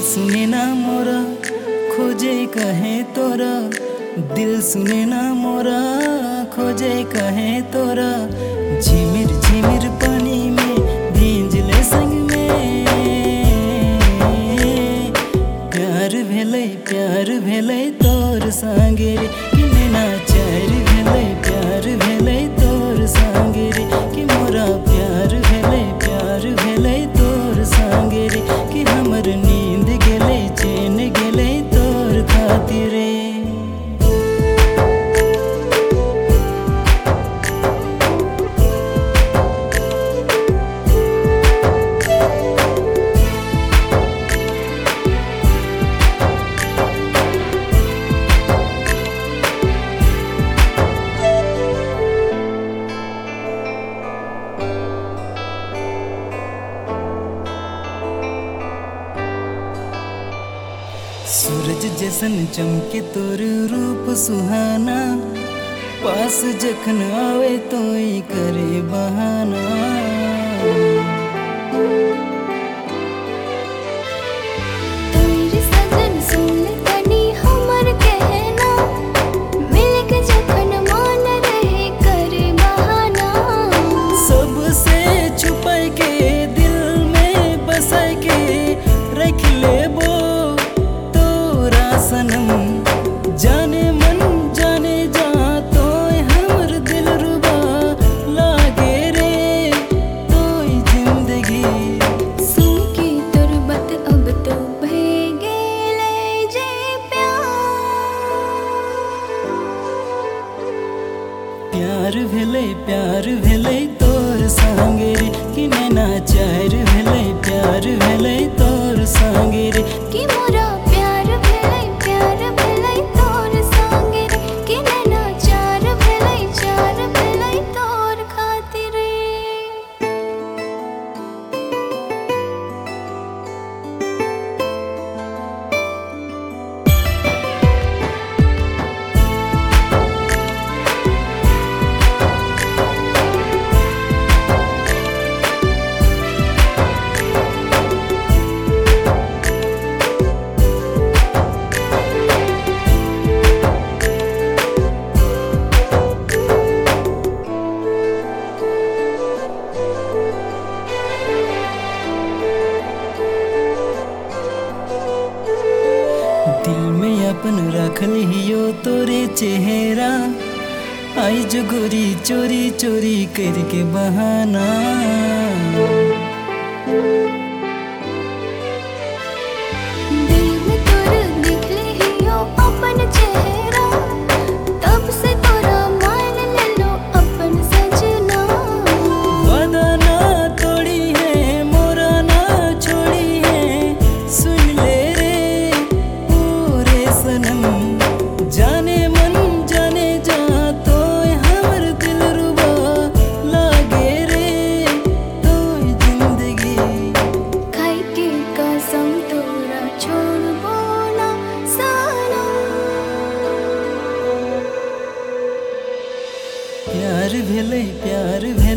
सुने ना मोरा खोजे कहे तोरा, दिल सुने ना मोरा खोजे कहे तोरा। झिमिर झिमिर पानी में भींज ले संग में, प्यार भेलै तोर संगे रे कि नैना चार भेलै, प्यार भेलै तोर संगे रे कि मोरा प्यार भेलै तोर संगे रे कि हमर नींद गेलै चैन गेलै तोर खातिर रे। सूरज जैसन चमके तोर रूप सुहाना, पास जखन आवे तो करे बहाना। सबसे छुपाई के दिल में बसाई के रख लेबो सनम, जाने मन जाने जा तो हमर दिल रुबा लागे रे तोई जिंदगी। सुन के तोर बात अब तो भे गेलै जे प्यार भेलै तोर संगे रे कि नैना चार भेलै, प्यार भेलै तोर संगे रे कि मोरा प्यार भेलै तोर संगे रे कि नैना चार भेलै तोर खातिर रे। दिल में अपन रखल हियो तोरे चेहरा, आई जो गोरी चोरी चोरी करके बहाना। दिल में तोर देखले हियो अपन चेहरा, तब से तोरा मान लेलो अपन सजना। वादा ना तोड़ी है मोरा ना छोड़ी है, सुन ले रे पूरे सनम। जाने मन जाने जा तो हमर दिल रुबा लागे रे तोई जिंदगी। खाई के कसम तोरा छोड़बो ना सनम। प्यार भेलै